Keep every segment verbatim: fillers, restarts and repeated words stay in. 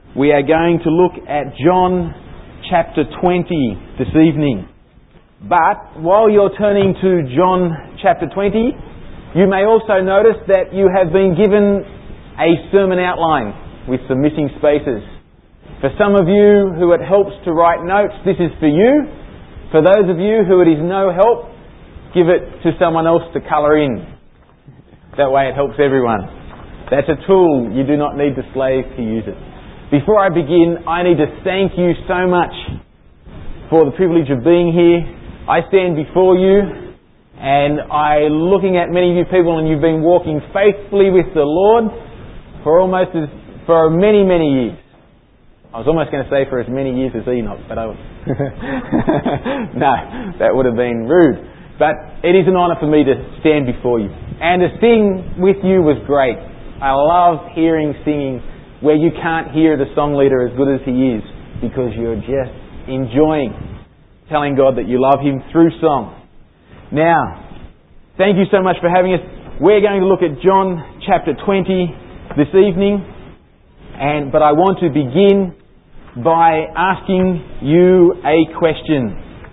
We are going to look at John chapter twenty this evening. But while you're turning to John chapter twenty, you may also notice that you have been given a sermon outline with some missing spaces. For some of you who it helps to write notes, this is for you. For those of you who it is no help, give it to someone else to colour in. That way it helps everyone. That's a tool. You do not need the slave to use it. Before I begin, I need to thank you so much for the privilege of being here. I stand before you and I looking at many of you people, and you've been walking faithfully with the Lord for almost as, for many, many years. I was almost going to say for as many years as Enoch, but I was no, that would have been rude. But it is an honour for me to stand before you. And to sing with you was great. I love hearing singing where you can't hear the song leader as good as he is, because you're just enjoying telling God that you love Him through song. Now, thank you so much for having us. We're going to look at John chapter twenty this evening, and but I want to begin by asking you a question.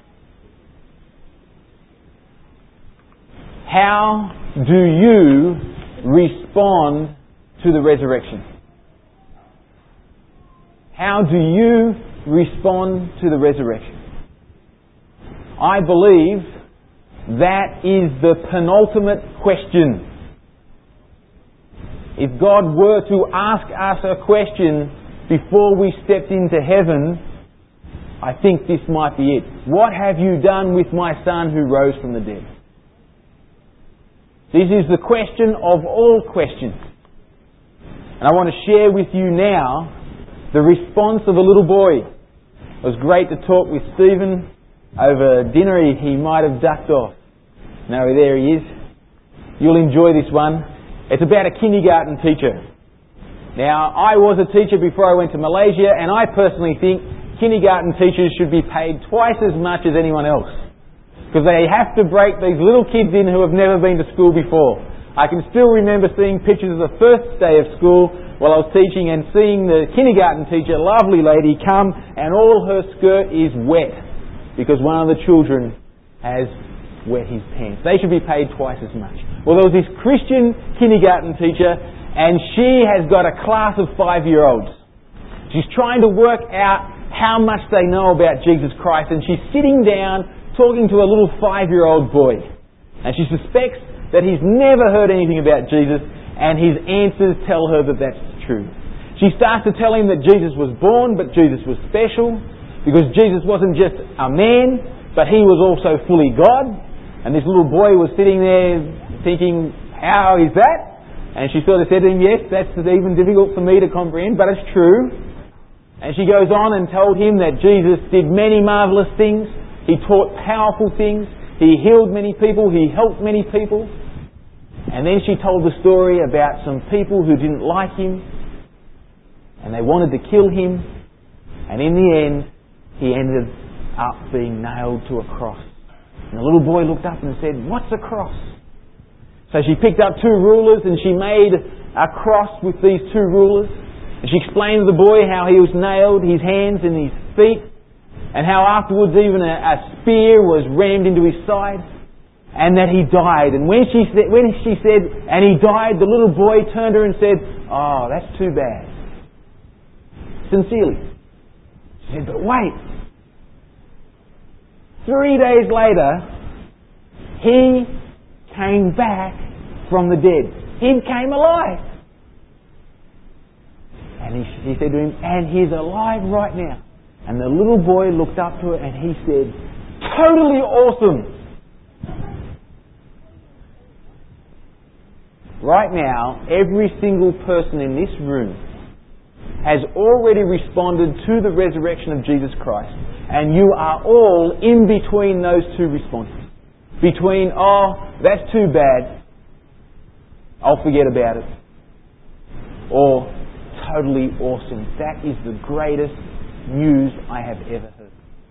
How do you respond to the resurrection? How do you respond to the resurrection? I believe that is the penultimate question. If God were to ask us a question before we stepped into heaven, I think this might be it. What have you done with my son who rose from the dead? This is the question of all questions. And I want to share with you now the response of a little boy. It was great to talk with Stephen over dinner. He, he might have ducked off. No, there he is. You'll enjoy this one. It's about a kindergarten teacher. Now, I was a teacher before I went to Malaysia, and I personally think kindergarten teachers should be paid twice as much as anyone else, because they have to break these little kids in who have never been to school before. I can still remember seeing pictures of the first day of school while I was teaching, and seeing the kindergarten teacher, lovely lady, come and all her skirt is wet because one of the children has wet his pants. They should be paid twice as much. Well, there was this Christian kindergarten teacher, and she has got a class of five-year-olds. She's trying to work out how much they know about Jesus Christ, and she's sitting down talking to a little five-year-old boy. And she suspects that he's never heard anything about Jesus, and his answers tell her that that's true. She starts to tell him that Jesus was born, but Jesus was special, because Jesus wasn't just a man, but He was also fully God. And this little boy was sitting there thinking, how is that? And she sort of said to him, yes, that's even difficult for me to comprehend, but it's true. And she goes on and told him that Jesus did many marvellous things. He taught powerful things. He healed many people. He helped many people. And then she told the story about some people who didn't like Him, and they wanted to kill Him. And in the end, He ended up being nailed to a cross. And the little boy looked up and said, what's a cross? So she picked up two rulers and she made a cross with these two rulers. And she explained to the boy how he was nailed, his hands and his feet, and how afterwards even a, a spear was rammed into his side, and that he died. And when she said, when she said, and he died, the little boy turned to her and said, oh, that's too bad. Sincerely. She said, but wait. Three days later, he came back from the dead. He came alive. And he, he said to him, and he's alive right now. And the little boy looked up to her and he said, totally awesome. Right now, every single person in this room has already responded to the resurrection of Jesus Christ. And you are all in between those two responses. Between, oh, that's too bad, I'll forget about it. Or, totally awesome. That is the greatest news I have ever heard.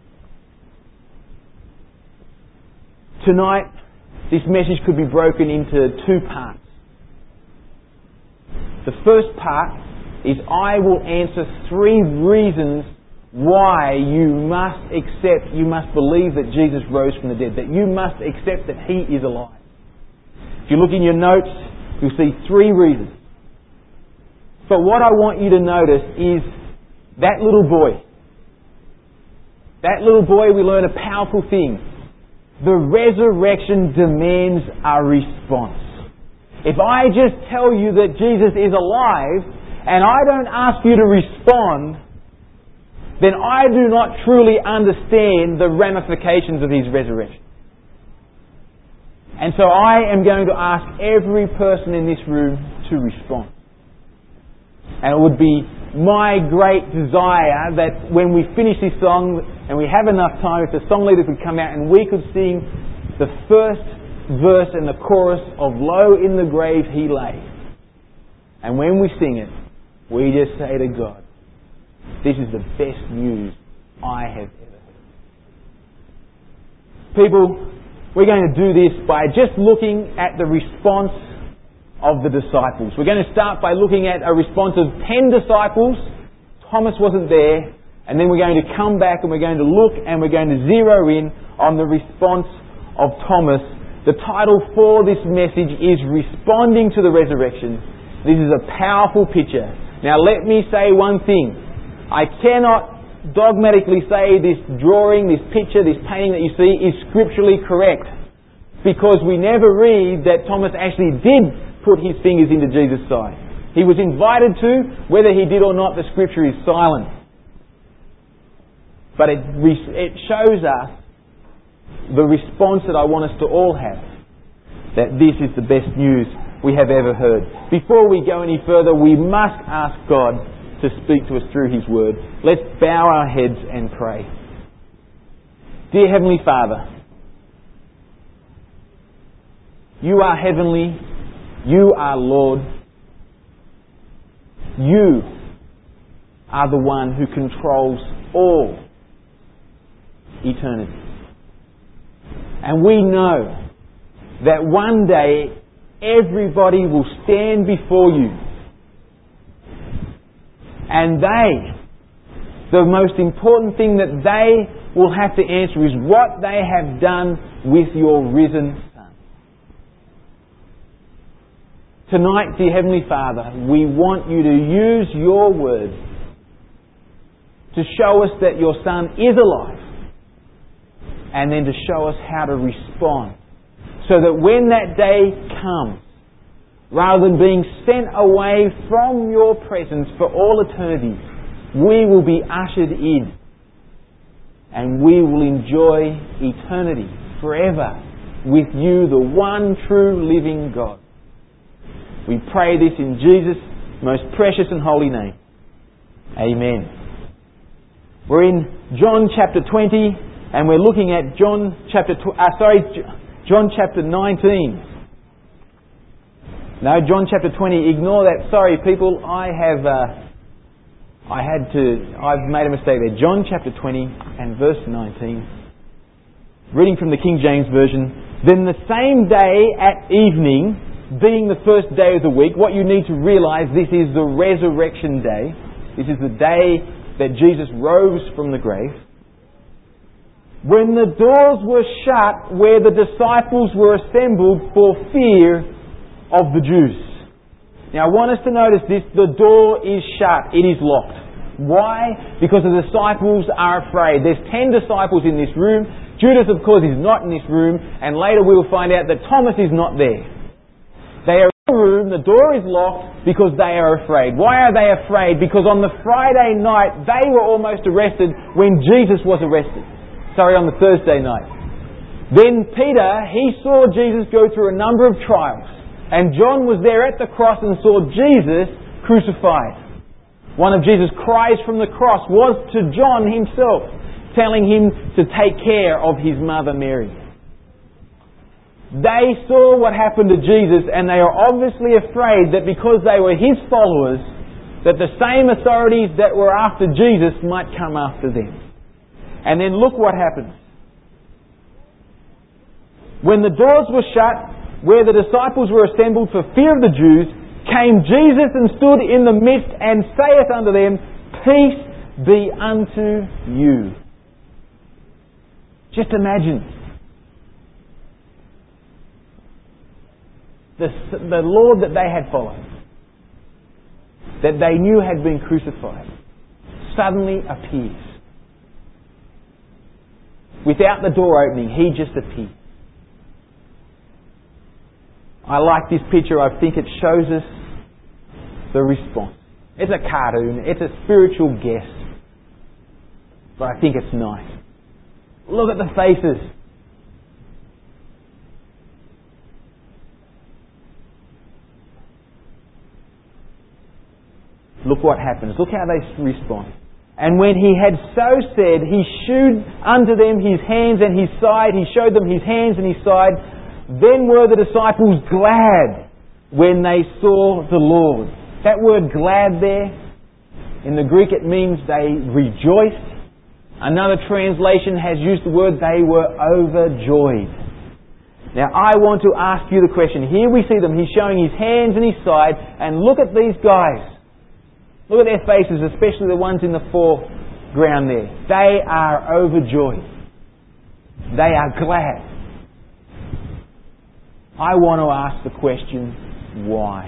Tonight, this message could be broken into two parts. The first part is I will answer three reasons why you must accept, you must believe that Jesus rose from the dead, that you must accept that He is alive. If you look in your notes, you'll see three reasons. But what I want you to notice is that little boy. That little boy, we learn a powerful thing. The resurrection demands a response. If I just tell you that Jesus is alive, and I don't ask you to respond, then I do not truly understand the ramifications of His resurrection. And so I am going to ask every person in this room to respond. And it would be my great desire that when we finish this song and we have enough time, if the song leader could come out and we could sing the first verse and the chorus of Lo in the Grave He Lay. And when we sing it, we just say to God, this is the best news I have ever heard. People, we're going to do this by just looking at the response of the disciples. We're going to start by looking at a response of ten disciples. Thomas wasn't there. And then we're going to come back and we're going to look and we're going to zero in on the response of Thomas. The title for this message is Responding to the Resurrection. This is a powerful picture. Now let me say one thing. I cannot dogmatically say this drawing, this picture, this painting that you see is scripturally correct. Because we never read that Thomas actually did put his fingers into Jesus' side. He was invited to. Whether he did or not, the scripture is silent. But it, it shows us the response that I want us to all have. That this is the best news we have ever heard. Before we go any further, we must ask God to speak to us through His Word. Let's bow our heads and pray. Dear Heavenly Father, You are heavenly. You are Lord. You are the one who controls all eternity. And we know that one day everybody will stand before You. And they, the most important thing that they will have to answer is what they have done with Your risen Son. Tonight, dear Heavenly Father, we want You to use Your Word to show us that Your Son is alive, and then to show us how to respond, so that when that day comes, rather than being sent away from Your presence for all eternity, we will be ushered in, and we will enjoy eternity forever with You, the one true living God. We pray this in Jesus' most precious and holy name. Amen. We're in John chapter twenty, and we're looking at John chapter tw- uh, sorry, John chapter nineteen. No, John chapter twenty. Ignore that. Sorry, people. I have, uh, I had to. I've made a mistake there. John chapter twenty and verse nineteen. Reading from the King James Version. Then the same day at evening, being the first day of the week, what you need to realise, this is the resurrection day. This is the day that Jesus rose from the grave. When the doors were shut where the disciples were assembled for fear of the Jews. Now I want us to notice this, the door is shut, it is locked. Why? Because the disciples are afraid. There's ten disciples in this room. Judas, of course, is not in this room, and later we will find out that Thomas is not there. They are in the room, the door is locked because they are afraid. Why are they afraid? Because on the Friday night they were almost arrested when Jesus was arrested. Sorry, on the Thursday night. Then Peter, he saw Jesus go through a number of trials. And John was there at the cross and saw Jesus crucified. One of Jesus' cries from the cross was to John himself, telling him to take care of his mother Mary. They saw what happened to Jesus, and they are obviously afraid that because they were His followers, that the same authorities that were after Jesus might come after them. And then look what happens. When the doors were shut, where the disciples were assembled for fear of the Jews, came Jesus and stood in the midst and saith unto them, Peace be unto you. Just imagine. The, the Lord that they had followed, that they knew had been crucified, suddenly appears. Without the door opening, He just appeared. I like this picture. I think it shows us the response. It's a cartoon. It's a spiritual guess. But I think it's nice. Look at the faces. Look what happens. Look how they respond. And when He had so said, He shewed unto them His hands and His side. He showed them His hands and His side. Then were the disciples glad when they saw the Lord. That word glad there, in the Greek it means they rejoiced. Another translation has used the word they were overjoyed. Now I want to ask you the question. Here we see them. He's showing His hands and His side. And look at these guys. Look at their faces, especially the ones in the foreground there. They are overjoyed. They are glad. I want to ask the question, why?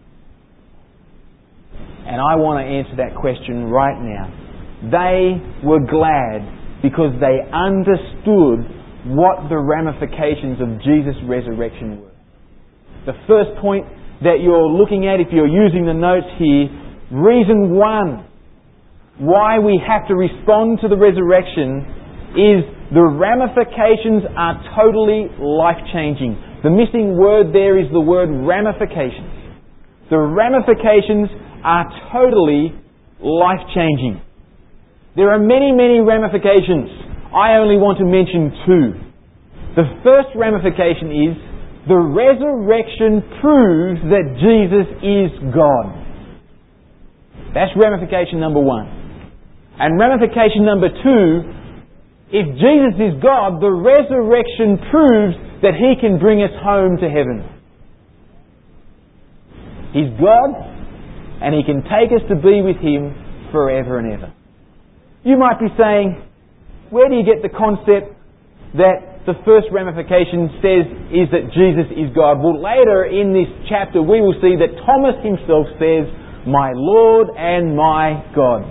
And I want to answer that question right now. They were glad because they understood what the ramifications of Jesus' resurrection were. The first point that you're looking at, if you're using the notes here, reason one why we have to respond to the resurrection is the ramifications are totally life-changing. The missing word there is the word ramifications. The ramifications are totally life-changing. There are many, many ramifications. I only want to mention two. The first ramification is the resurrection proves that Jesus is God. That's ramification number one. And ramification number two, if Jesus is God, the resurrection proves that He can bring us home to heaven. He's God, and He can take us to be with Him forever and ever. You might be saying, where do you get the concept that the first ramification says is that Jesus is God? Well, later in this chapter we will see that Thomas himself says, My Lord and my God.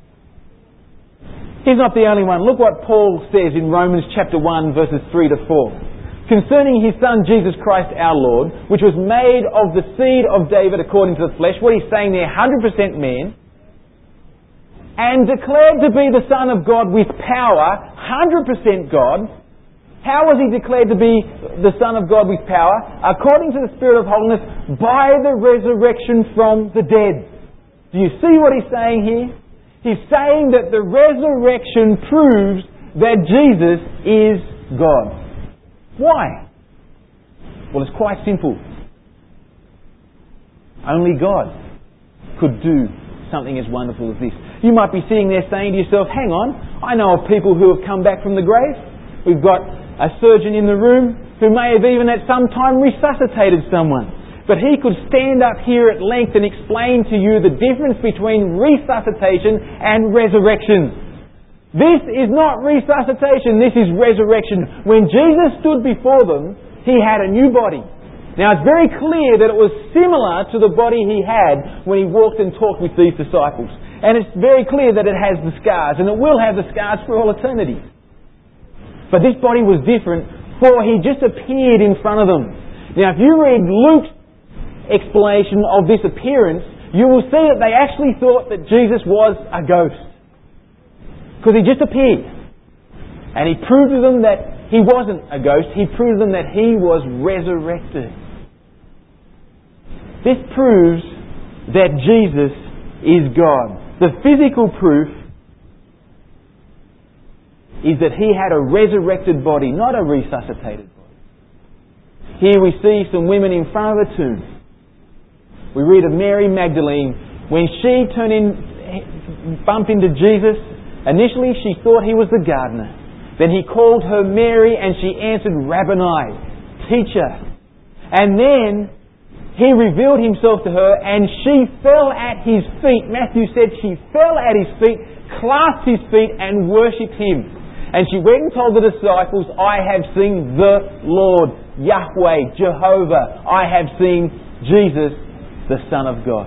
He's not the only one. Look what Paul says in Romans chapter one verses three to four. Concerning His Son Jesus Christ our Lord, which was made of the seed of David according to the flesh. What he's saying there, one hundred percent man. And declared to be the Son of God with power, one hundred percent God. How was He declared to be the Son of God with power? According to the Spirit of holiness, by the resurrection from the dead. Do you see what He's saying here? He's saying that the resurrection proves that Jesus is God. Why? Well, it's quite simple. Only God could do something as wonderful as this. You might be sitting there saying to yourself, hang on, I know of people who have come back from the grave. We've got a surgeon in the room who may have even at some time resuscitated someone. But he could stand up here at length and explain to you the difference between resuscitation and resurrection. This is not resuscitation, this is resurrection. When Jesus stood before them, He had a new body. Now it's very clear that it was similar to the body He had when He walked and talked with these disciples. And it's very clear that it has the scars, and it will have the scars for all eternity. But this body was different, for He just appeared in front of them. Now if you read Luke's explanation of this appearance, you will see that they actually thought that Jesus was a ghost. Because He just appeared. And He proved to them that He wasn't a ghost. He proved to them that He was resurrected. This proves that Jesus is God. The physical proof is that He had a resurrected body, not a resuscitated body. Here we see some women in front of a tomb. We read of Mary Magdalene. When she turned in, bumped into Jesus, initially she thought He was the gardener. Then He called her Mary and she answered, Rabboni, teacher. And then He revealed himself to her and she fell at his feet. Matthew said she fell at his feet, clasped his feet and worshipped him. And she went and told the disciples, I have seen the Lord, Yahweh, Jehovah. I have seen Jesus, the Son of God.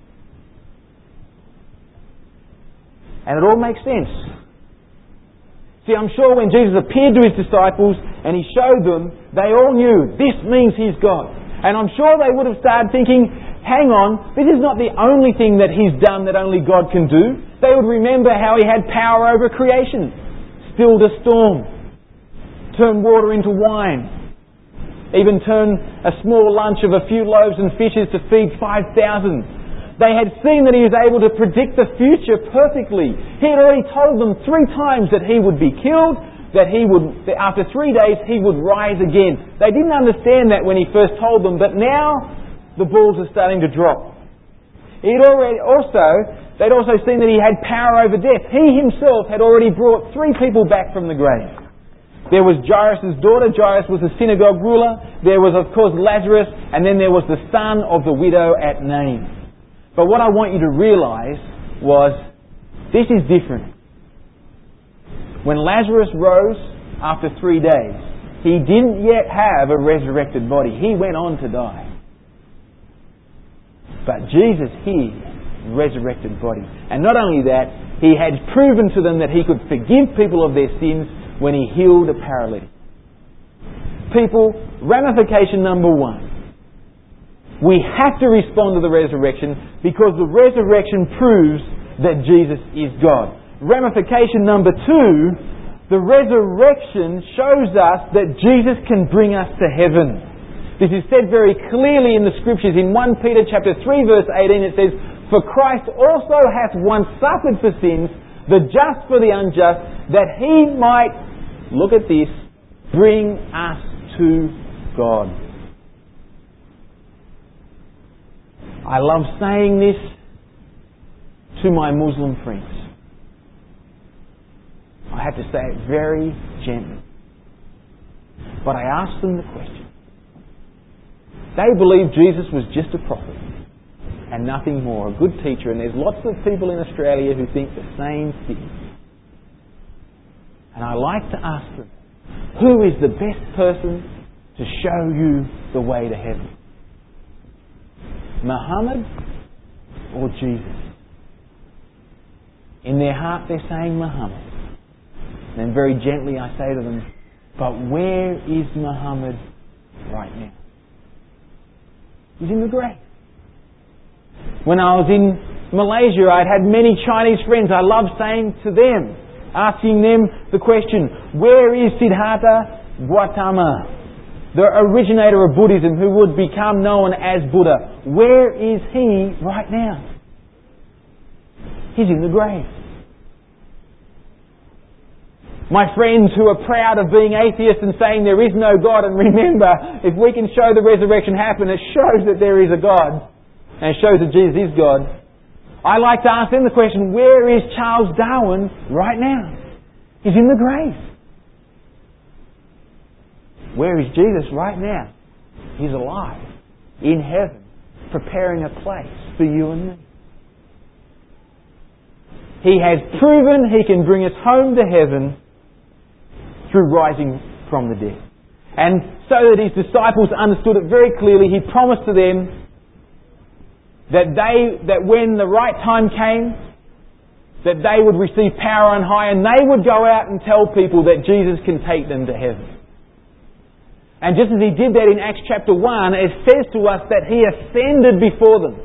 And it all makes sense. See, I'm sure when Jesus appeared to his disciples and he showed them, they all knew this means he's God. And I'm sure they would have started thinking, hang on, this is not the only thing that he's done that only God can do. They would remember how he had power over creation, stilled a storm, turned water into wine, even turned a small lunch of a few loaves and fishes to feed five thousand. They had seen that he was able to predict the future perfectly. He had already told them three times that he would be killed, that he would, that after three days he would rise again. They didn't understand that when he first told them, but now the balls are starting to drop. He'd already also, they'd also seen that he had power over death. He himself had already brought three people back from the grave. There was Jairus' daughter. Jairus was the synagogue ruler. There was, of course, Lazarus, and then there was the son of the widow at Nain. But what I want you to realise was, this is different. When Lazarus rose after three days, he didn't yet have a resurrected body. He went on to die. But Jesus here, resurrected body. And not only that, he had proven to them that he could forgive people of their sins when he healed a paralytic. People, ramification number one. We have to respond to the resurrection because the resurrection proves that Jesus is God. Ramification number two, the resurrection shows us that Jesus can bring us to heaven. This is said very clearly in the Scriptures. In First Peter chapter three verse eighteen it says, For Christ also hath once suffered for sins, the just for the unjust, that he might, look at this, bring us to God. I love saying this to my Muslim friends. I have to say it very gently. But I ask them the question. They believe Jesus was just a prophet and nothing more, a good teacher, and there's lots of people in Australia who think the same thing. And I like to ask them, who is the best person to show you the way to heaven? Muhammad or Jesus? In their heart they're saying Muhammad. And then very gently I say to them, but where is Muhammad right now? He's in the grave. When I was in Malaysia, I'd had many Chinese friends. I loved saying to them, asking them the question, where is Siddhartha Gautama, the originator of Buddhism who would become known as Buddha? Where is he right now? He's in the grave. My friends who are proud of being atheists and saying there is no God, and remember, if we can show the resurrection happen, it shows that there is a God, and it shows that Jesus is God. I like to ask them the question, where is Charles Darwin right now? He's in the grave. Where is Jesus right now? He's alive, in heaven, preparing a place for you and me. He has proven He can bring us home to heaven through rising from the dead. And so that His disciples understood it very clearly, He promised to them that they, that when the right time came, that they would receive power on high and they would go out and tell people that Jesus can take them to heaven. And just as He did that in Acts chapter one, it says to us that He ascended before them.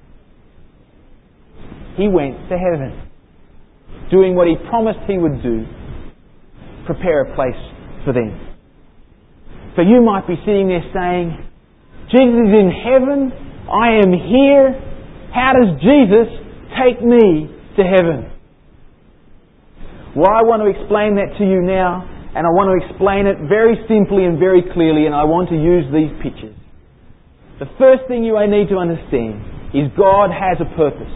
He went to heaven, doing what He promised He would do, prepare a place for them. So you might be sitting there saying, Jesus is in heaven, I am here, how does Jesus take me to heaven? Well, I want to explain that to you now, and I want to explain it very simply and very clearly, and I want to use these pictures. The first thing you need to understand is God has a purpose.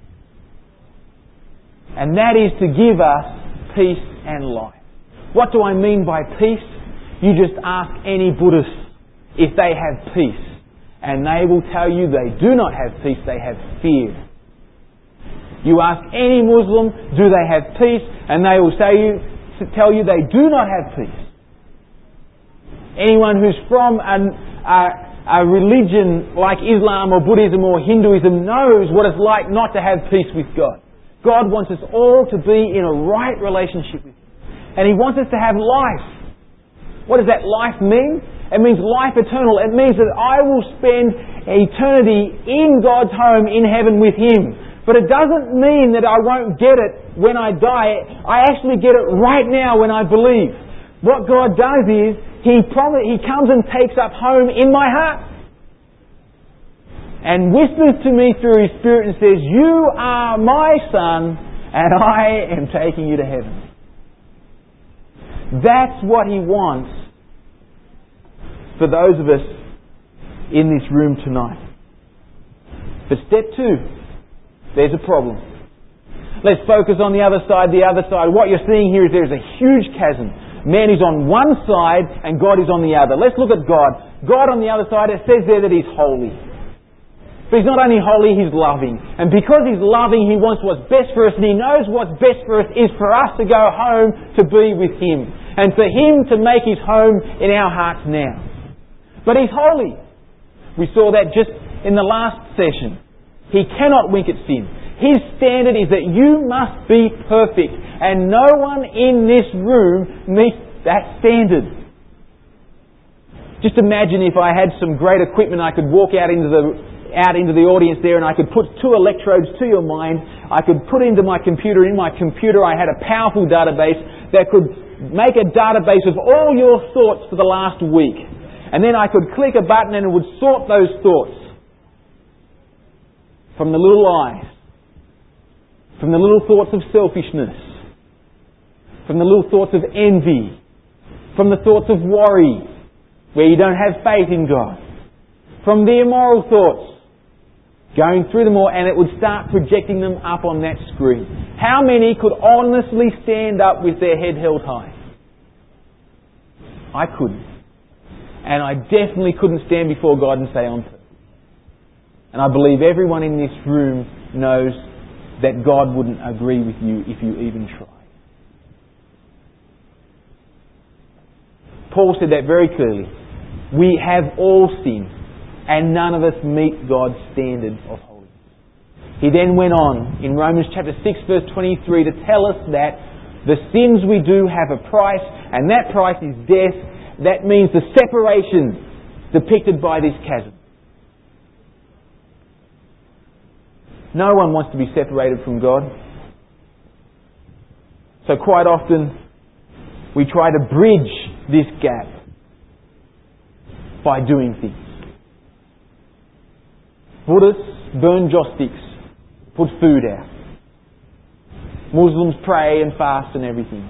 And that is to give us peace and life. What do I mean by peace? You just ask any Buddhist if they have peace. and they will tell you they do not have peace, they have fear. You ask any Muslim, do they have peace? And they will say you, tell you they do not have peace. Anyone who's from an, a, a religion like Islam or Buddhism or Hinduism knows what it's like not to have peace with God. God wants us all to be in a right relationship with Him. And He wants us to have life. What does that life mean? It means life eternal. It means that I will spend eternity in God's home in heaven with Him. But it doesn't mean that I won't get it when I die. I actually get it right now when I believe. What God does is, He promise, He comes and takes up home in my heart. And whispers to me through His Spirit and says, you are my son, and I am taking you to heaven. That's what He wants for those of us in this room tonight. But step two, there's a problem. Let's focus on the other side, the other side. What you're seeing here is there's a huge chasm. Man is on one side and God is on the other. Let's look at God. God on the other side, it says there that He's holy. But He's not only holy, He's loving. And because He's loving, He wants what's best for us, and He knows what's best for us is for us to go home to be with Him. And for Him to make His home in our hearts now. But He's holy. We saw that just in the last session. He cannot wink at sin. His standard is that you must be perfect. And no one in this room meets that standard. Just imagine if I had some great equipment, I could walk out into the out into the audience there and I could put two electrodes to your mind. I could put into my computer. In my computer I had a powerful database that could make a database of all your thoughts for the last week. And then I could click a button and it would sort those thoughts from the little lies, from the little thoughts of selfishness, from the little thoughts of envy, from the thoughts of worry, where you don't have faith in God, from the immoral thoughts, going through them all, and it would start projecting them up on that screen. How many could honestly stand up with their head held high? I couldn't. And I definitely couldn't stand before God and say I'm perfect. And I believe everyone in this room knows that God wouldn't agree with you if you even tried. Paul said that very clearly. We have all sinned, and none of us meet God's standard of holiness. He then went on in Romans chapter six verse twenty-three to tell us that the sins we do have a price, and that price is death. That means the separation depicted by this chasm. No one wants to be separated from God. So quite often we try to bridge this gap by doing things. Buddhists burn joss sticks, put food out. Muslims pray and fast and everything.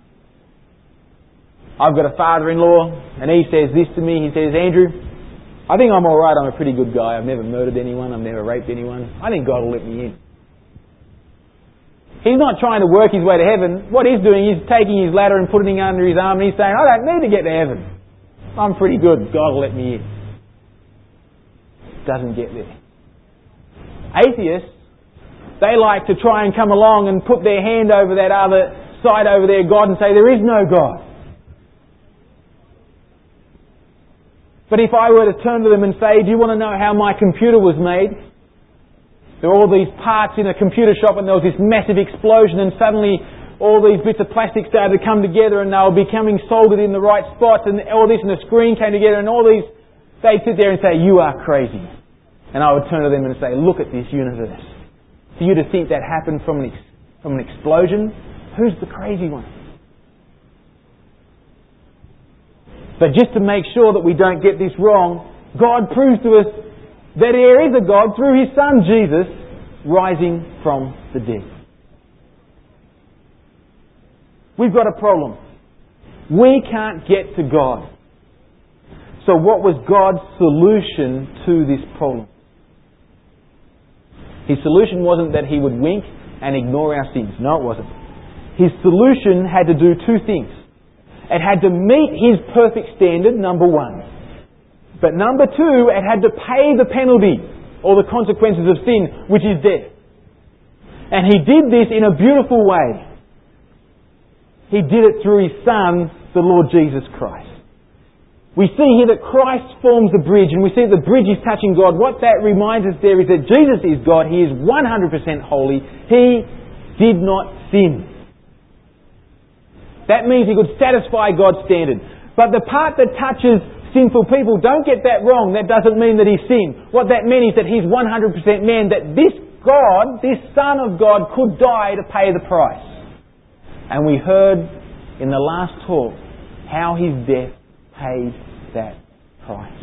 I've got a father-in-law and he says this to me. He says, Andrew, I think I'm alright. I'm a pretty good guy. I've never murdered anyone. I've never raped anyone. I think God will let me in. He's not trying to work his way to heaven. What he's doing is taking his ladder and putting it under his arm and he's saying, I don't need to get to heaven. I'm pretty good. God will let me in. Doesn't get there. Atheists, they like to try and come along and put their hand over that other side over their God and say, there is no God. But if I were to turn to them and say, do you want to know how my computer was made? There were all these parts in a computer shop and there was this massive explosion and suddenly all these bits of plastic started to come together and they were becoming soldered in the right spots and all this and the screen came together and all these, they'd sit there and say, you are crazy. And I would turn to them and say, look at this universe. For you to think that happened from an, ex- from an explosion, who's the crazy one? But just to make sure that we don't get this wrong, God proves to us that there is a God through His Son Jesus rising from the dead. We've got a problem. We can't get to God. So what was God's solution to this problem? His solution wasn't that He would wink and ignore our sins. No, it wasn't. His solution had to do two things. It had to meet His perfect standard, number one. But number two, it had to pay the penalty or the consequences of sin, which is death. And He did this in a beautiful way. He did it through His Son, the Lord Jesus Christ. We see here that Christ forms the bridge, and we see that the bridge is touching God. What that reminds us there is that Jesus is God. He is one hundred percent holy. He did not sin. That means He could satisfy God's standard. But the part that touches sinful people, don't get that wrong. That doesn't mean that He sinned. What that means is that He's one hundred percent man, that this God, this Son of God, could die to pay the price. And we heard in the last talk how His death paid that price.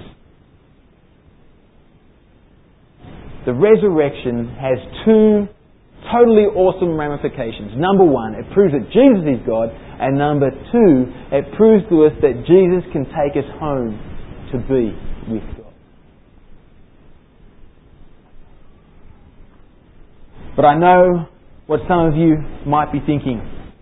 The resurrection has two totally awesome ramifications. Number one, it proves that Jesus is God. And number two, it proves to us that Jesus can take us home to be with God. But I know what some of you might be thinking.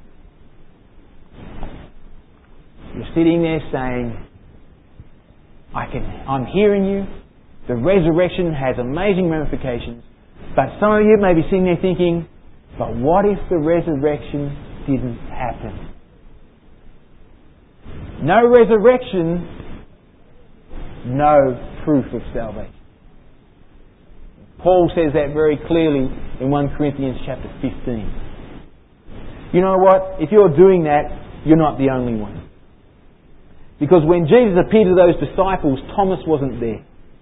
You're sitting there saying, I can, I'm hearing you. The resurrection has amazing ramifications. But some of you may be sitting there thinking, but what if the resurrection didn't happen? No resurrection, no proof of salvation. Paul says that very clearly in First Corinthians chapter fifteen. You know what? If you're doing that, you're not the only one. Because when Jesus appeared to those disciples, Thomas wasn't there.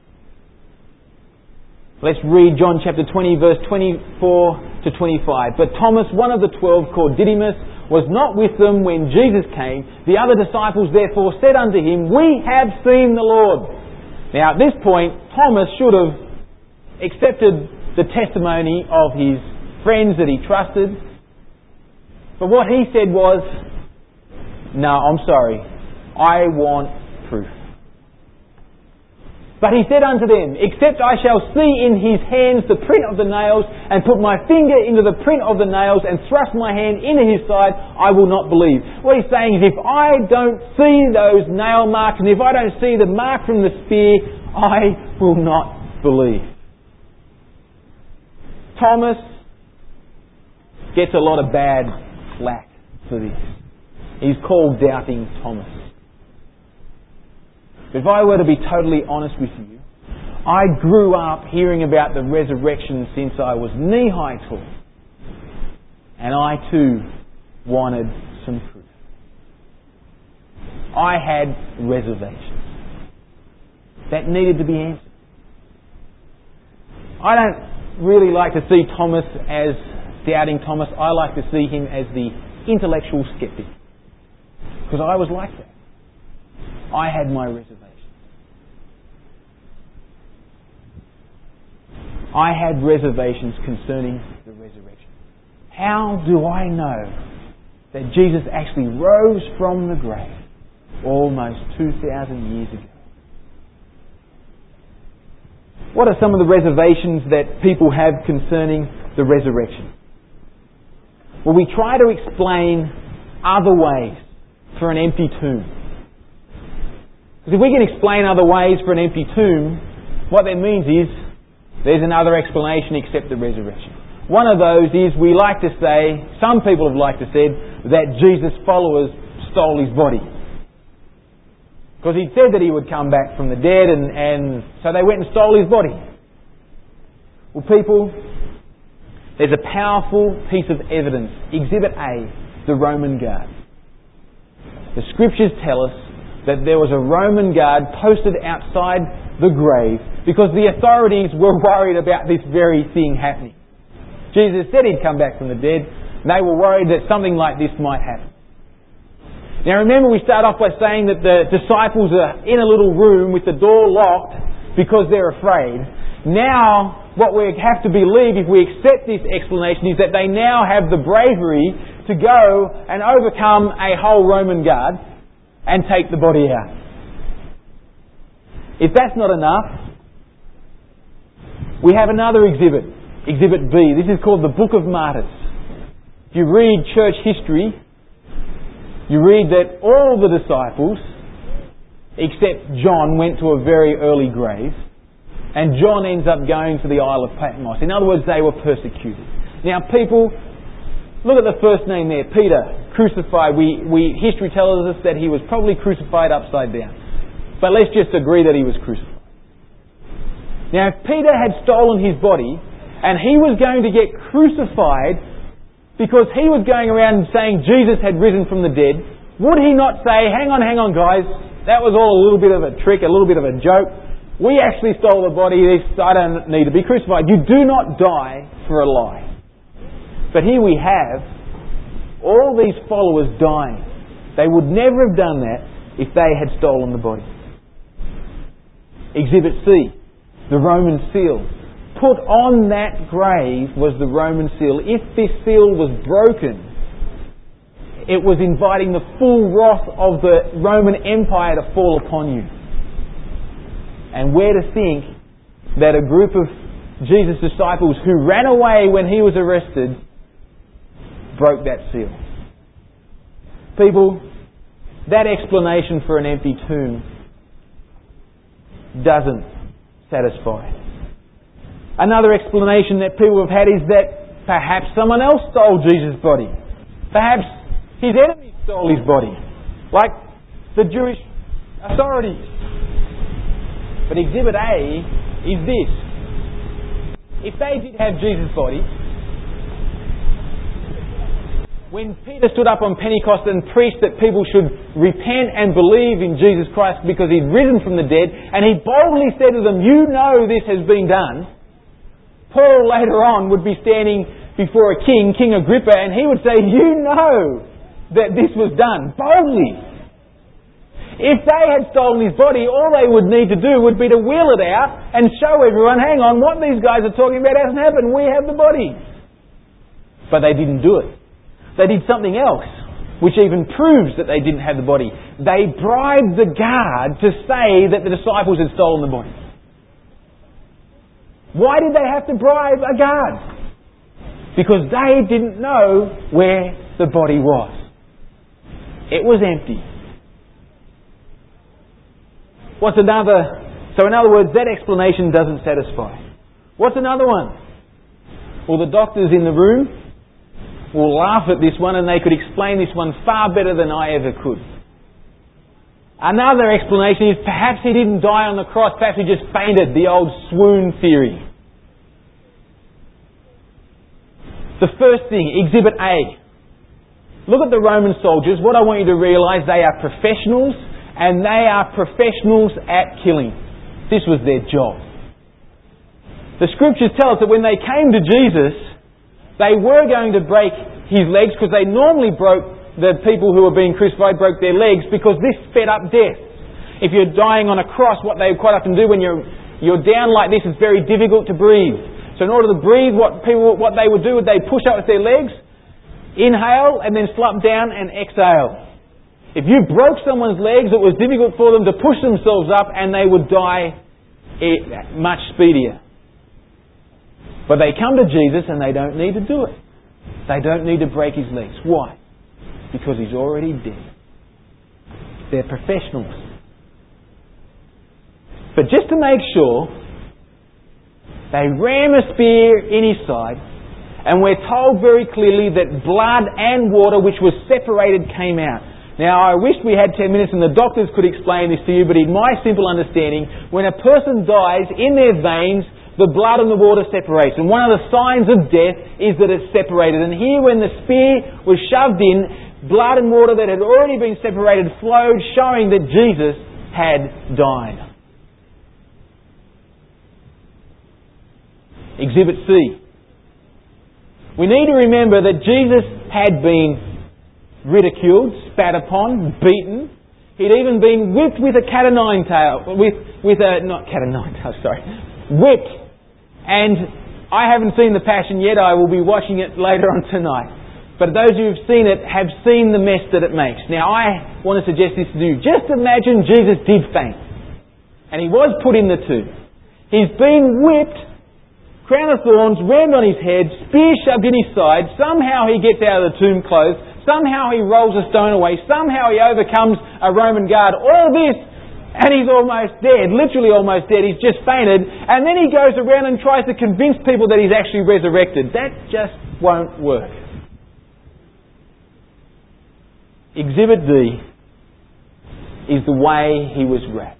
Let's read John chapter twenty, verse twenty-four to twenty-five. But Thomas, one of the twelve, called Didymus, was not with them when Jesus came. The other disciples therefore said unto Him, We have seen the Lord. Now at this point, Thomas should have accepted the testimony of his friends that he trusted. But what he said was, No, I'm sorry. I want proof. But He said unto them, Except I shall see in His hands the print of the nails, and put my finger into the print of the nails, and thrust my hand into His side, I will not believe. What He's saying is, if I don't see those nail marks, and if I don't see the mark from the spear, I will not believe. Thomas gets a lot of bad flack for this. He's called Doubting Thomas. If I were to be totally honest with you, I grew up hearing about the resurrection since I was knee-high tall. And I too wanted some proof. I had reservations that needed to be answered. I don't really like to see Thomas as Doubting Thomas. I like to see him as the intellectual skeptic. Because I was like that. I had my reservations. I had reservations concerning the resurrection. How do I know that Jesus actually rose from the grave almost two thousand years ago? What are some of the reservations that people have concerning the resurrection? Well, we try to explain other ways for an empty tomb. Because if we can explain other ways for an empty tomb, what that means is there's another explanation except the resurrection. One of those is we like to say, some people have liked to say, that Jesus' followers stole His body. Because He said that He would come back from the dead, and, and so they went and stole His body. Well, people, there's a powerful piece of evidence. Exhibit A, the Roman guard. The Scriptures tell us that there was a Roman guard posted outside the grave because the authorities were worried about this very thing happening. Jesus said He'd come back from the dead, and they were worried that something like this might happen. Now remember, we start off by saying that the disciples are in a little room with the door locked because they're afraid. Now, what we have to believe, if we accept this explanation, is that they now have the bravery to go and overcome a whole Roman guard and take the body out. If that's not enough, we have another exhibit, Exhibit B. This is called the Book of Martyrs. If you read church history, you read that all the disciples except John went to a very early grave, and John ends up going to the Isle of Patmos. In other words, they were persecuted. Now people, look at the first name there, Peter, crucified. We, we, history tells us that he was probably crucified upside down. But let's just agree that he was crucified. Now if Peter had stolen his body, and he was going to get crucified because he was going around saying Jesus had risen from the dead, would he not say, hang on, hang on guys, that was all a little bit of a trick, a little bit of a joke. We actually stole the body. I don't need to be crucified. You do not die for a lie. But here we have all these followers dying. They would never have done that if they had stolen the body. Exhibit C, the Roman seal. Put on that grave was the Roman seal. If this seal was broken, it was inviting the full wrath of the Roman Empire to fall upon you. And where to think that a group of Jesus' disciples who ran away when he was arrested broke that seal. People, that explanation for an empty tomb doesn't satisfy. Another explanation that people have had is that perhaps someone else stole Jesus' body. Perhaps his enemies stole his body, like the Jewish authorities. But Exhibit A is this. If they did have Jesus' body, when Peter stood up on Pentecost and preached that people should repent and believe in Jesus Christ because he'd risen from the dead, and he boldly said to them, you know this has been done, Paul later on would be standing before a king, King Agrippa, and he would say, you know that this was done, boldly. If they had stolen his body, all they would need to do would be to wheel it out and show everyone, hang on, what these guys are talking about hasn't happened, we have the body. But they didn't do it. They did something else, which even proves that they didn't have the body. They bribed the guard to say that the disciples had stolen the body. Why did they have to bribe a guard? Because they didn't know where the body was. It was empty. What's another? So in other words, that explanation doesn't satisfy. What's another one? Well, the doctors in the room will laugh at this one, and they could explain this one far better than I ever could. Another explanation is perhaps he didn't die on the cross, perhaps he just fainted, the old swoon theory. The first thing, Exhibit A. Look at the Roman soldiers. What I want you to realise, they are professionals, and they are professionals at killing. This was their job. The scriptures tell us that when they came to Jesus, they were going to break his legs, because they normally broke, the people who were being crucified broke their legs, because this sped up death. If you're dying on a cross, what they quite often do when you're you're down like this, it's very difficult to breathe. So in order to breathe, what people what they would do is they'd push up with their legs, inhale, and then slump down and exhale. If you broke someone's legs, it was difficult for them to push themselves up, and they would die much speedier. But they come to Jesus and they don't need to do it. They don't need to break his legs. Why? Because he's already dead. They're professionals. But just to make sure, they ram a spear in his side, and we're told very clearly that blood and water, which was separated, came out. Now, I wish we had ten minutes and the doctors could explain this to you, but in my simple understanding, when a person dies, in their veins, the blood and the water separates. And one of the signs of death is that it's separated. And here, when the spear was shoved in, blood and water that had already been separated flowed, showing that Jesus had died. Exhibit C. We need to remember that Jesus had been ridiculed, spat upon, beaten. He'd even been whipped with a cat o' nine tail, with, with a, not cat o' nine tail, sorry, whipped. And I haven't seen The Passion yet, I will be watching it later on tonight. But those who have seen it have seen the mess that it makes. Now I want to suggest this to you. Just imagine Jesus did faint. And he was put in the tomb. He's been whipped, crown of thorns rammed on his head, spear shoved in his side. Somehow he gets out of the tomb clothed. Somehow he rolls a stone away. Somehow he overcomes a Roman guard. All this And he's almost dead, literally almost dead. He's just fainted. And then he goes around and tries to convince people that he's actually resurrected. That just won't work. Exhibit D is the way he was wrapped.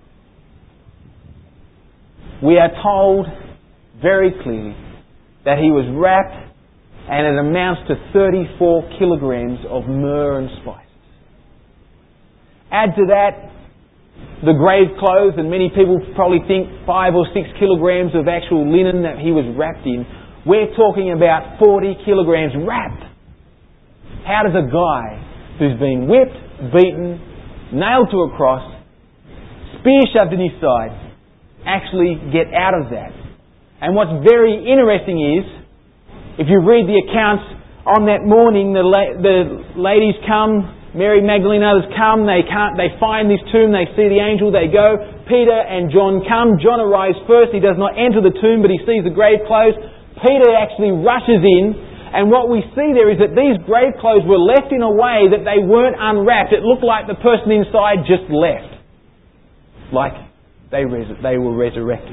We are told very clearly that he was wrapped, and it amounts to thirty-four kilograms of myrrh and spices. Add to that the grave clothes, and many people probably think five or six kilograms of actual linen that he was wrapped in. We're talking about forty kilograms wrapped. How does a guy who's been whipped, beaten, nailed to a cross, spear shoved in his side, actually get out of that? And what's very interesting is, if you read the accounts, on that morning the, la- the ladies come, Mary Magdalene and others come, they can't, they find this tomb, they see the angel, they go. Peter and John come. John arrives first. He does not enter the tomb, but he sees the grave clothes. Peter actually rushes in, and what we see there is that these grave clothes were left in a way that they weren't unwrapped. It looked like the person inside just left. Like they, res- they were resurrected.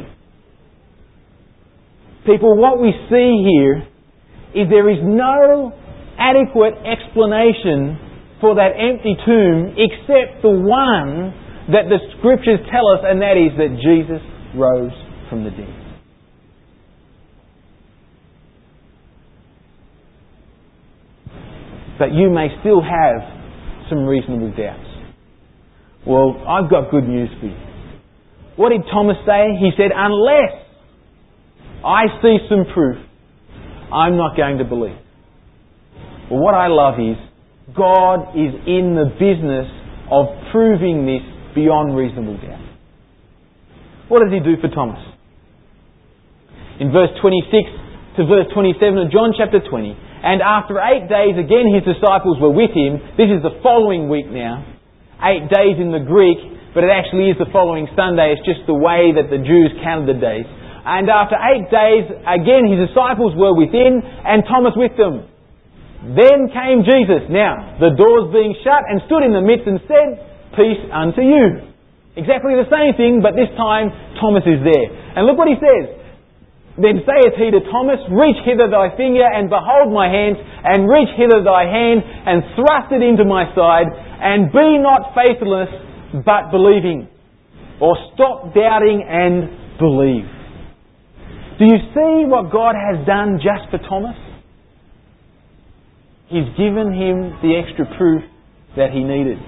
People, what we see here is there is no adequate explanation for that empty tomb except the one that the Scriptures tell us, and that is that Jesus rose from the dead. But you may still have some reasonable doubts. Well, I've got good news for you. What did Thomas say? He said, unless I see some proof, I'm not going to believe. Well, what I love is God is in the business of proving this beyond reasonable doubt. What does He do for Thomas? In verse twenty-six to verse twenty-seven of John chapter twenty, and after eight days again his disciples were with him. This is the following week now. Eight days in the Greek, but it actually is the following Sunday. It's just the way that the Jews counted the days. And after eight days, again his disciples were within, and Thomas with them. Then came Jesus, now the doors being shut, and stood in the midst and said, peace unto you. Exactly the same thing, but this time Thomas is there. And look what he says. Then saith he to Thomas, reach hither thy finger, and behold my hands, and reach hither thy hand, and thrust it into my side, and be not faithless, but believing. Or stop doubting and believe. Do you see what God has done just for Thomas? He's given him the extra proof that he needed.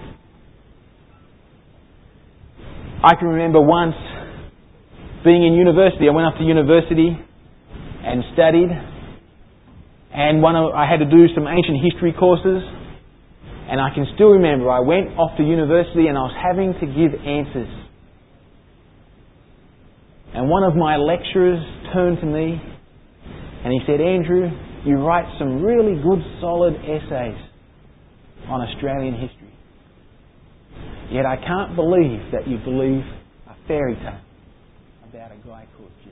I can remember once being in university. I went up to university and studied, and one of, I had to do some ancient history courses, and I can still remember I went off to university and I was having to give answers. And one of my lecturers turned to me and he said, Andrew, you write some really good solid essays on Australian history. Yet I can't believe that you believe a fairy tale about a guy called Jesus.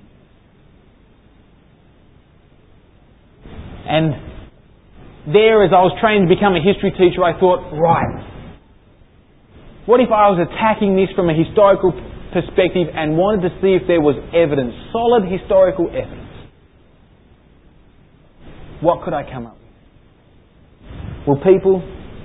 And there, as I was trained to become a history teacher, I thought, right, what if I was attacking this from a historical perspective and wanted to see if there was evidence, solid historical evidence? What could I come up with? Well, people,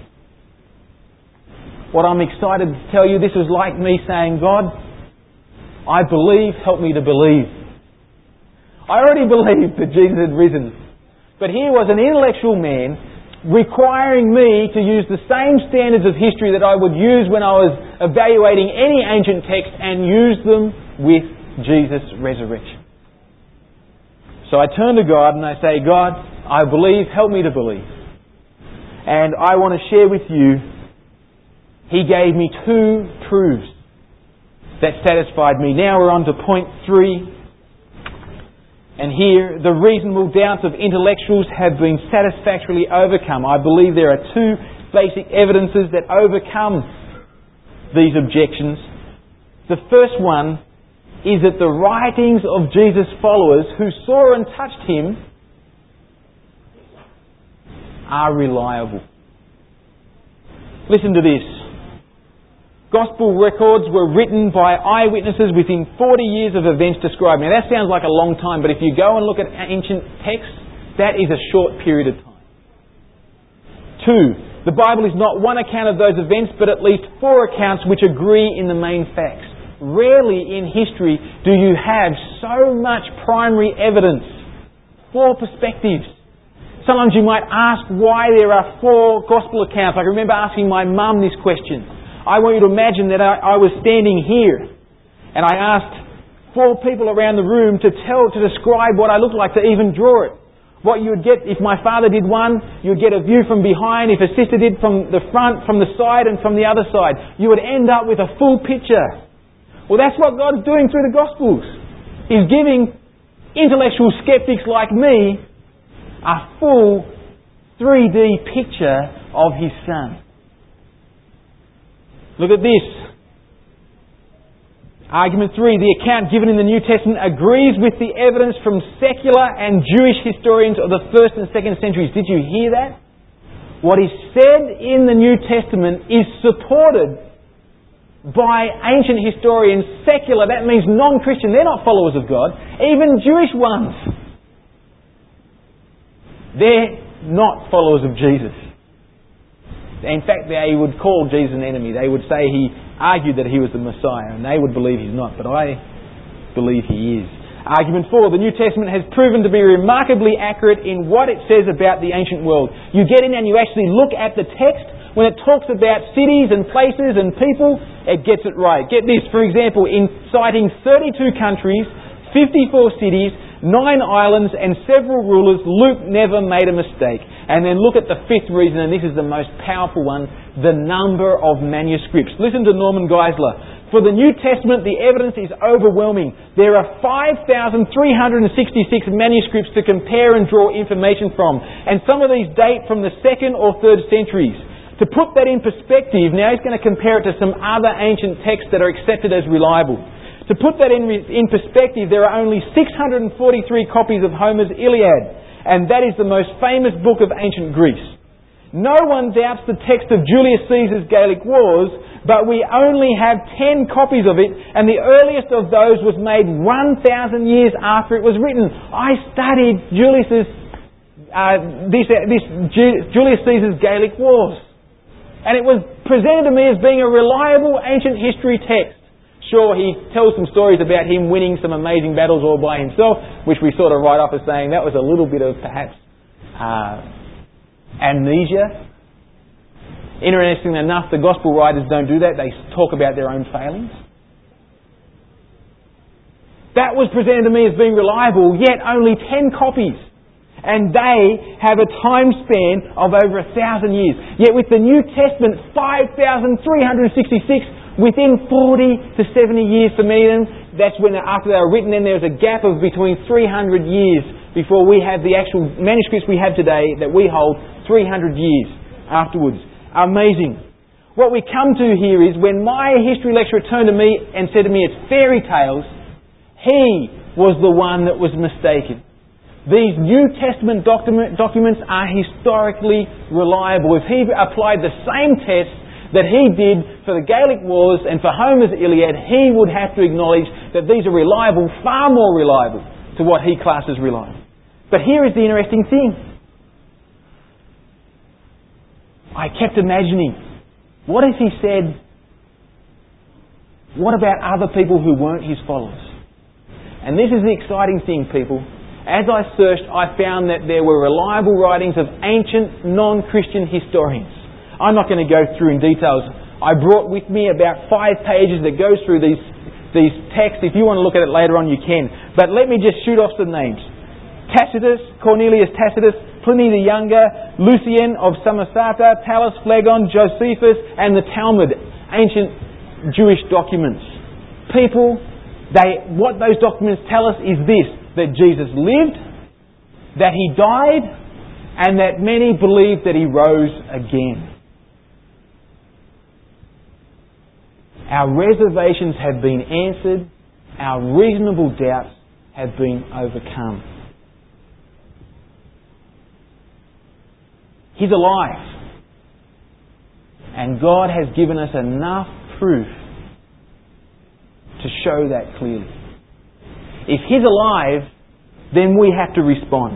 what I'm excited to tell you, this was like me saying, God, I believe, help me to believe. I already believed that Jesus had risen. But here was an intellectual man requiring me to use the same standards of history that I would use when I was evaluating any ancient text and use them with Jesus' resurrection. So I turn to God and I say, God, I believe, help me to believe. And I want to share with you, He gave me two proofs that satisfied me. Now we're on to point three. And here, the reasonable doubts of intellectuals have been satisfactorily overcome. I believe there are two basic evidences that overcome these objections. The first one is that the writings of Jesus' followers who saw and touched Him are reliable. Listen to this. Gospel records were written by eyewitnesses within forty years of events described. Now that sounds like a long time, but if you go and look at ancient texts, that is a short period of time. Two, the Bible is not one account of those events, but at least four accounts which agree in the main facts. Rarely in history do you have so much primary evidence, four perspectives. Sometimes you might ask why there are four Gospel accounts. I remember asking my mum this question. I want you to imagine that I, I was standing here and I asked four people around the room to tell, to describe what I looked like, to even draw it. What you would get if my father did one, you would get a view from behind. If a sister did from the front, from the side and from the other side. You would end up with a full picture. Well, that's what God's doing through the Gospels. He's giving intellectual skeptics like me a full three D picture of His Son. Look at this. Argument three. The account given in the New Testament agrees with the evidence from secular and Jewish historians of the first and second centuries. Did you hear that? What is said in the New Testament is supported by ancient historians. Secular, that means non-Christian. They're not followers of God. Even Jewish ones. They're not followers of Jesus. In fact, they would call Jesus an enemy. They would say he argued that he was the Messiah, and they would believe he's not, but I believe he is. Argument four, the New Testament has proven to be remarkably accurate in what it says about the ancient world. You get in and you actually look at the text. When it talks about cities and places and people, it gets it right. Get this, for example, in citing thirty-two countries, fifty-four cities, nine islands and several rulers, Luke never made a mistake. And then look at the fifth reason, and this is the most powerful one, the number of manuscripts. Listen to Norman Geisler. For the New Testament, the evidence is overwhelming. There are five thousand three hundred sixty-six manuscripts to compare and draw information from. And some of these date from the second or third centuries. To put that in perspective, now he's going to compare it to some other ancient texts that are accepted as reliable. To put that in, in perspective, there are only six hundred forty-three copies of Homer's Iliad, and that is the most famous book of ancient Greece. No one doubts the text of Julius Caesar's Gallic Wars, but we only have ten copies of it, and the earliest of those was made one thousand years after it was written. I studied Julius's, uh, this, this Julius Caesar's Gallic Wars, and it was presented to me as being a reliable ancient history text. Sure, he tells some stories about him winning some amazing battles all by himself, which we sort of write off as saying that was a little bit of perhaps uh, amnesia. Interesting enough, the Gospel writers don't do that. They talk about their own failings. That was presented to me as being reliable, yet only ten copies. And they have a time span of over a thousand years. Yet with the New Testament, five thousand three hundred sixty-six within forty to seventy years for many of them. That's when, after they were written, then there's a gap of between three hundred years before we have the actual manuscripts we have today that we hold three hundred years afterwards. Amazing. What we come to here is when my history lecturer turned to me and said to me, it's fairy tales, he was the one that was mistaken. These New Testament document, documents are historically reliable. If he applied the same test that he did for the Gallic Wars and for Homer's Iliad, he would have to acknowledge that these are reliable, far more reliable to what he classes reliable. But here is the interesting thing. I kept imagining, what if he said, what about other people who weren't his followers? And this is the exciting thing, people. As I searched, I found that there were reliable writings of ancient non-Christian historians. I'm not going to go through in details. I brought with me about five pages that goes through these, these texts. If you want to look at it later on, you can. But let me just shoot off some names. Tacitus, Cornelius Tacitus, Pliny the Younger, Lucian of Samosata, Thales, Phlegon, Josephus, and the Talmud, ancient Jewish documents. People, they, what those documents tell us is this, that Jesus lived, that He died, and that many believe that He rose again. Our reservations have been answered. Our reasonable doubts have been overcome. He's alive. And God has given us enough proof to show that clearly. If He's alive, then we have to respond.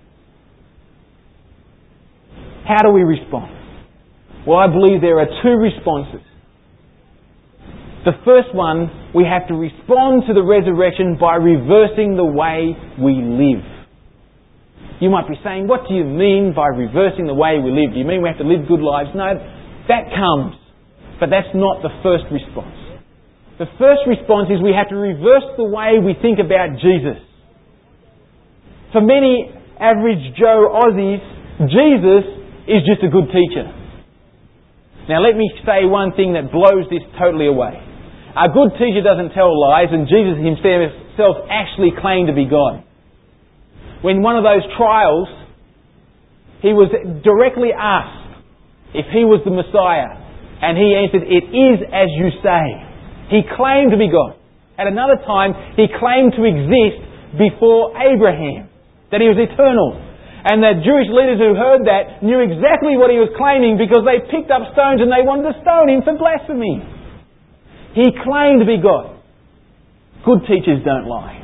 How do we respond? Well, I believe there are two responses. The first one, we have to respond to the resurrection by reversing the way we live. You might be saying, what do you mean by reversing the way we live? Do you mean we have to live good lives? No, that comes. But that's not the first response. The first response is we have to reverse the way we think about Jesus. For many average Joe Aussies, Jesus is just a good teacher. Now let me say one thing that blows this totally away. A good teacher doesn't tell lies, and Jesus Himself actually claimed to be God. When one of those trials, He was directly asked if He was the Messiah, and He answered, "It is as you say." He claimed to be God. At another time, He claimed to exist before Abraham, that He was eternal. And the Jewish leaders who heard that knew exactly what He was claiming because they picked up stones and they wanted to stone Him for blasphemy. He claimed to be God. Good teachers don't lie.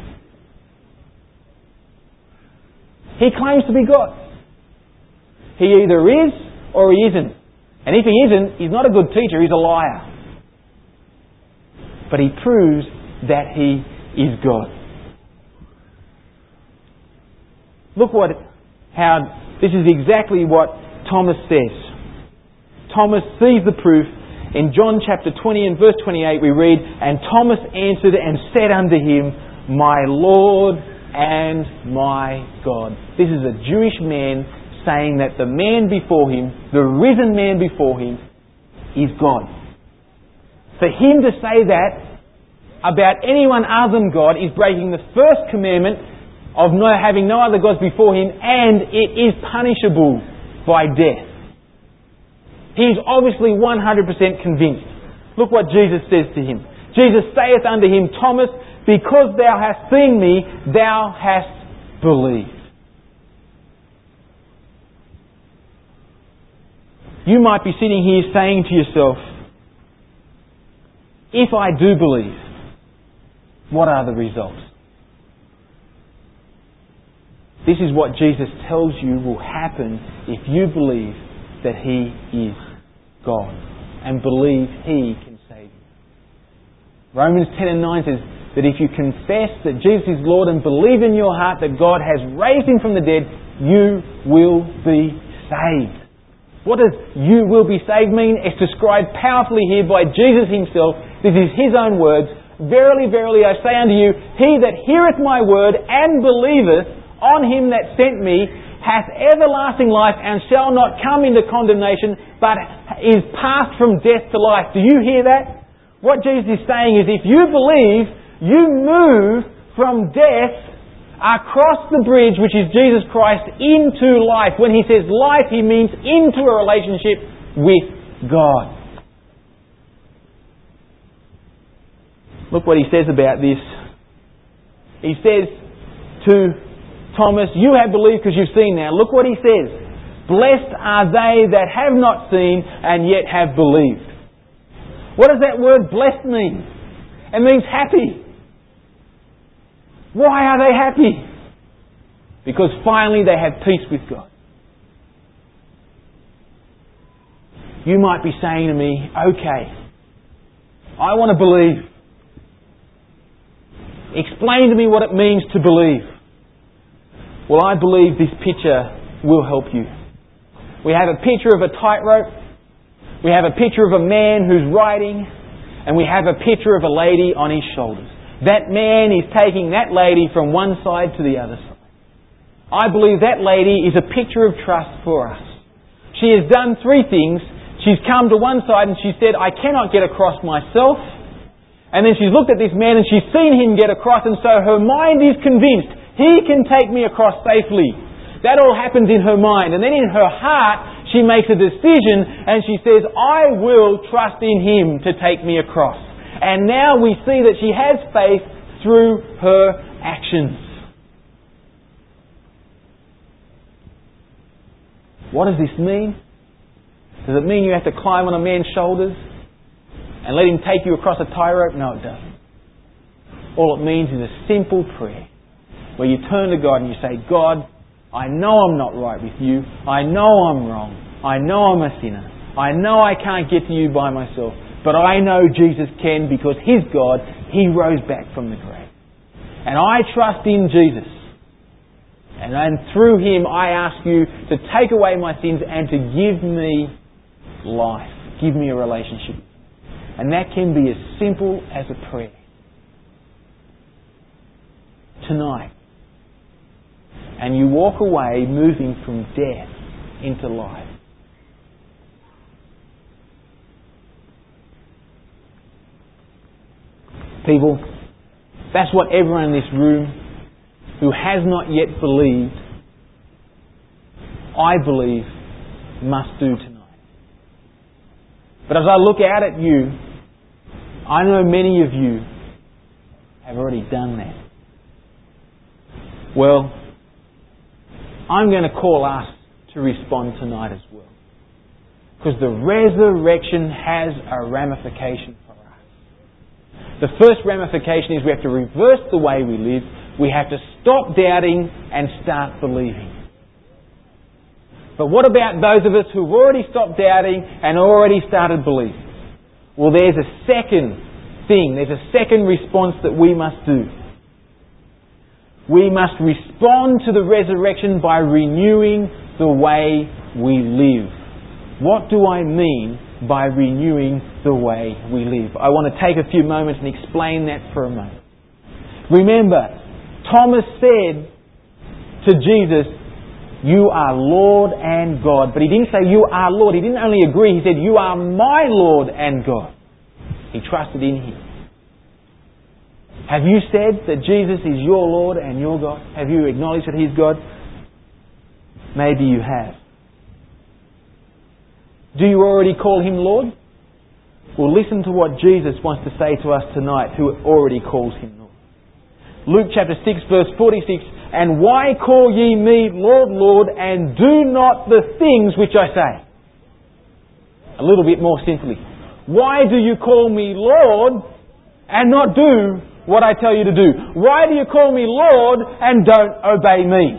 He claims to be God. He either is or He isn't. And if He isn't, He's not a good teacher, He's a liar. But He proves that He is God. Look what, how, this is exactly what Thomas says. Thomas sees the proof. In John chapter twenty and verse twenty-eight we read, "And Thomas answered and said unto Him, My Lord and my God." This is a Jewish man saying that the man before him, the risen man before him, is God. For him to say that about anyone other than God is breaking the first commandment of no, having no other gods before Him, and it is punishable by death. He's obviously one hundred percent convinced. Look what Jesus says to him. Jesus saith unto him, "Thomas, because thou hast seen me, thou hast believed." You might be sitting here saying to yourself, if I do believe, what are the results? This is what Jesus tells you will happen if you believe that He is God and believe He can save you. Romans ten and nine says that if you confess that Jesus is Lord and believe in your heart that God has raised Him from the dead, you will be saved. What does "you will be saved" mean? It's described powerfully here by Jesus Himself. This is His own words. "Verily, verily, I say unto you, he that heareth my word and believeth on Him that sent me hath everlasting life and shall not come into condemnation, but is passed from death to life." Do you hear that? What Jesus is saying is if you believe, you move from death across the bridge, which is Jesus Christ, into life. When He says life, He means into a relationship with God. Look what He says about this. He says to Thomas, "You have believed because you've seen." Now look what He says. "Blessed are they that have not seen and yet have believed." What does that word blessed mean? It means happy. Why are they happy? Because finally they have peace with God. You might be saying to me, okay, I want to believe. Explain to me what it means to believe. Well, I believe this picture will help you. We have a picture of a tightrope. We have a picture of a man who's riding. And we have a picture of a lady on his shoulders. That man is taking that lady from one side to the other side. I believe that lady is a picture of trust for us. She has done three things. She's come to one side and she said, "I cannot get across myself." And then she's looked at this man and she's seen him get across, and so her mind is convinced he can take me across safely. That all happens in her mind. And then in her heart, she makes a decision and she says, "I will trust in Him to take me across." And now we see that she has faith through her actions. What does this mean? Does it mean you have to climb on a man's shoulders? and let Him take you across a tightrope? No, it doesn't. All it means is a simple prayer where you turn to God and you say, God, I know I'm not right with You. I know I'm wrong. I know I'm a sinner. I know I can't get to You by myself. But I know Jesus can because He's God. He rose back from the grave. And I trust in Jesus. And then through Him I ask You to take away my sins and to give me life. Give me a relationship. And that can be as simple as a prayer. Tonight. And you walk away moving from death into life. People, that's what everyone in this room who has not yet believed, I believe, must do tonight. But as I look out at you, I know many of you have already done that. Well, I'm going to call us to respond tonight as well. Because the resurrection has a ramification for us. The first ramification is we have to reverse the way we live. We have to stop doubting and start believing. But what about those of us who've already stopped doubting and already started believing? Well, there's a second thing. There's a second response that we must do. We must respond to the resurrection by renewing the way we live. What do I mean by renewing the way we live? I want to take a few moments and explain that for a moment. Remember, Thomas said to Jesus, You are Lord and God. But he didn't say, You are Lord. He didn't only agree, he said, You are my Lord and God. He trusted in Him. Have you said that Jesus is your Lord and your God? Have you acknowledged that He's God? Maybe you have. Do you already call Him Lord? Well, listen to what Jesus wants to say to us tonight, who already calls Him Lord. Luke chapter six verse forty-six, And why call ye me Lord, Lord, and do not the things which I say? A little bit more simply. Why do you call me Lord and not do what I tell you to do? Why do you call me Lord and don't obey me?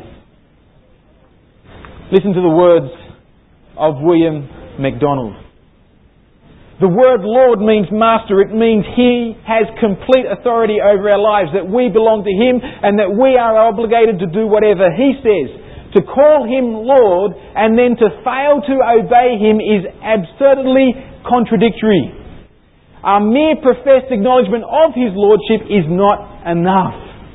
Listen to the words of William MacDonald. The word Lord means master. It means He has complete authority over our lives, that we belong to Him and that we are obligated to do whatever He says. To call Him Lord and then to fail to obey Him is absurdly contradictory. Our mere professed acknowledgement of His Lordship is not enough.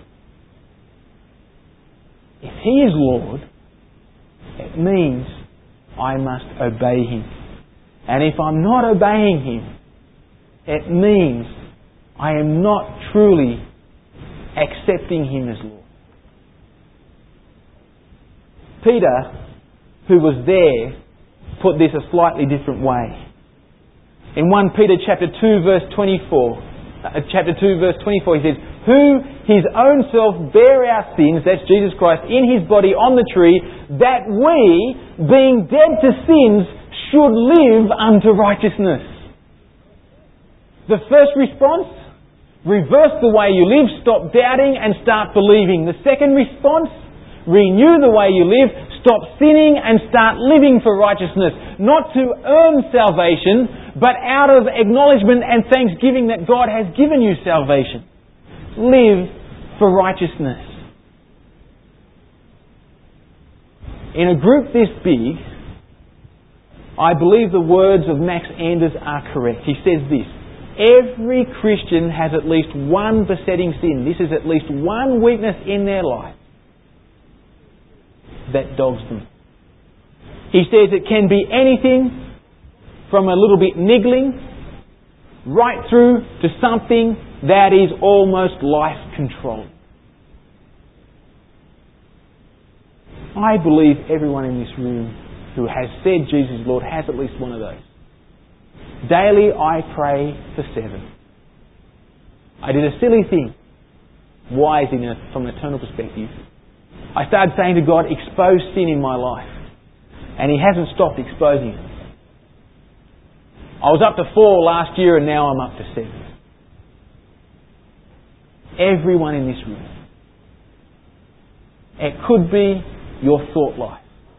If He is Lord, it means I must obey Him. And if I'm not obeying Him, it means I am not truly accepting Him as Lord. Peter, who was there, put this a slightly different way. In First Peter chapter two verse twenty-four, uh, chapter two verse twenty-four, he says, Who His own self bare our sins, that's Jesus Christ, in His body on the tree, that we, being dead to sins, should live unto righteousness. The first response, reverse the way you live, stop doubting and start believing. The second response, renew the way you live, stop sinning and start living for righteousness. Not to earn salvation, but out of acknowledgement and thanksgiving that God has given you salvation. Live for righteousness. In a group this big, I believe the words of Max Anders are correct. He says this: every Christian has at least one besetting sin. This is at least one weakness in their life that dogs them. He says it can be anything from a little bit niggling right through to something that is almost life controlling. I believe everyone in this room who has said Jesus is Lord has at least one of those. Daily I pray for seven. I did a silly thing, wise in a, from an eternal perspective. I started saying to God, expose sin in my life. And He hasn't stopped exposing it. I was up to four last year and now I'm up to seven. Everyone in this room. It could be your thought life.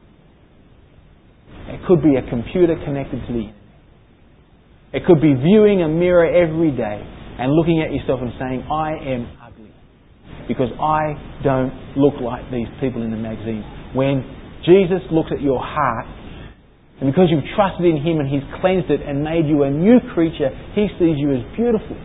It could be a computer connected to the internet. It could be viewing a mirror every day and looking at yourself and saying, I am ugly because I don't look like these people in the magazines. When Jesus looks at your heart, and because you've trusted in Him and He's cleansed it and made you a new creature, He sees you as beautiful.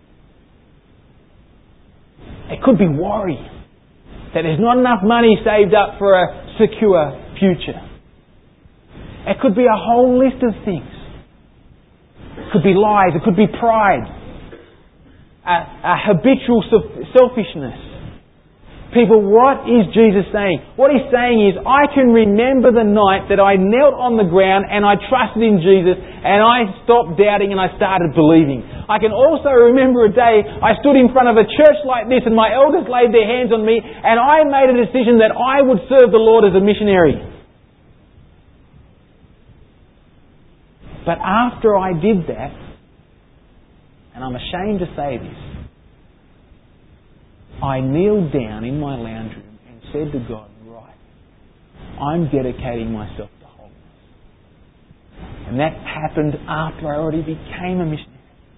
It could be worry that there's not enough money saved up for a secure future. It could be a whole list of things. It could be lies. It could be pride. A, a habitual selfishness. People, what is Jesus saying? What He's saying is, I can remember the night that I knelt on the ground and I trusted in Jesus and I stopped doubting and I started believing. I can also remember a day I stood in front of a church like this and my elders laid their hands on me and I made a decision that I would serve the Lord as a missionary. But after I did that, and I'm ashamed to say this, I kneeled down in my lounge room and said to God, right, I'm dedicating myself to holiness. And that happened after I already became a missionary.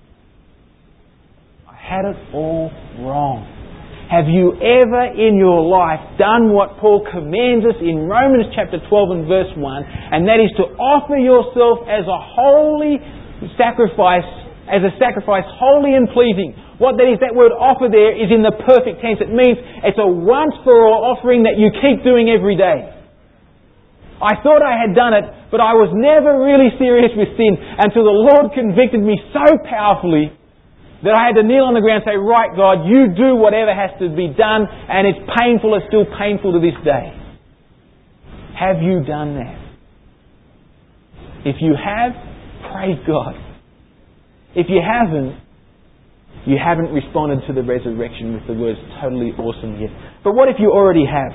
I had it all wrong. Have you ever in your life done what Paul commands us in Romans chapter twelve and verse one, and that is to offer yourself as a holy sacrifice, as a sacrifice holy and pleasing. What that is, that word offer there is in the perfect tense. It means it's a once-for-all offering that you keep doing every day. I thought I had done it, but I was never really serious with sin until the Lord convicted me so powerfully that I had to kneel on the ground and say, right, God, you do whatever has to be done, and it's painful, it's still painful to this day. Have you done that? If you have, praise God. If you haven't, you haven't responded to the resurrection with the words totally awesome yet. But what if you already have?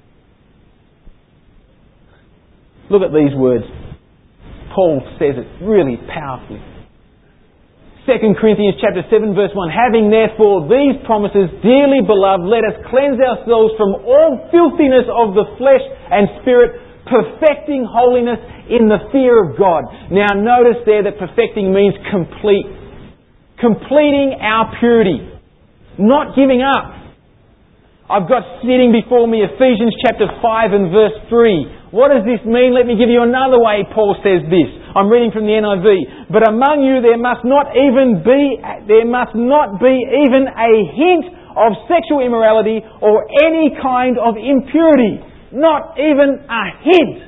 Look at these words. Paul says it really powerfully. Second Corinthians chapter seven verse one, having therefore these promises, dearly beloved, let us cleanse ourselves from all filthiness of the flesh and spirit, perfecting holiness in the fear of God. Now notice there that perfecting means complete. Completing our purity. Not giving up. I've got sitting before me Ephesians chapter five and verse three. What does this mean? Let me give you another way Paul says this. I'm reading from the N I V. But among you there must not even be, there must not be even a hint of sexual immorality or any kind of impurity. Not even a hint.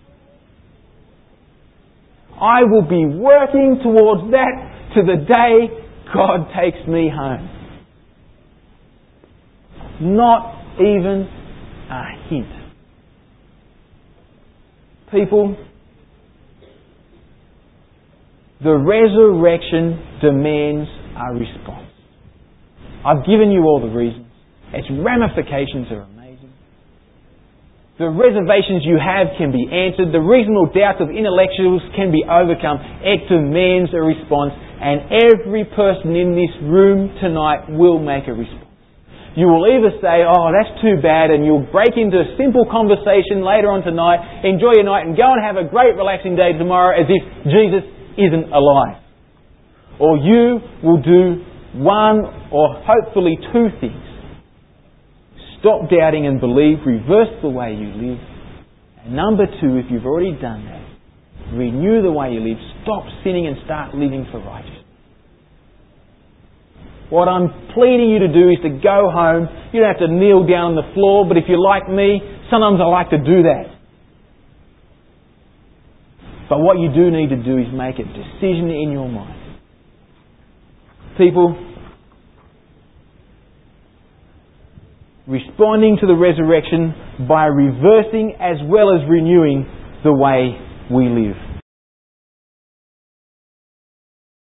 I will be working towards that to the day God takes me home. Not even a hint. People, the resurrection demands a response. I've given you all the reasons. Its ramifications are amazing. The reservations you have can be answered. The reasonable doubts of intellectuals can be overcome. It demands a response. And every person in this room tonight will make a response. You will either say, oh, that's too bad, and you'll break into a simple conversation later on tonight, enjoy your night, and go and have a great relaxing day tomorrow as if Jesus isn't alive. Or you will do one or hopefully two things. Stop doubting and believe, reverse the way you live. And number two, if you've already done that, renew the way you live, stop sinning and start living for righteousness. What I'm pleading you to do is to go home. You don't have to kneel down on the floor, but if you're like me, sometimes I like to do that. But what you do need to do is make a decision in your mind. People, responding to the resurrection by reversing as well as renewing the way we live.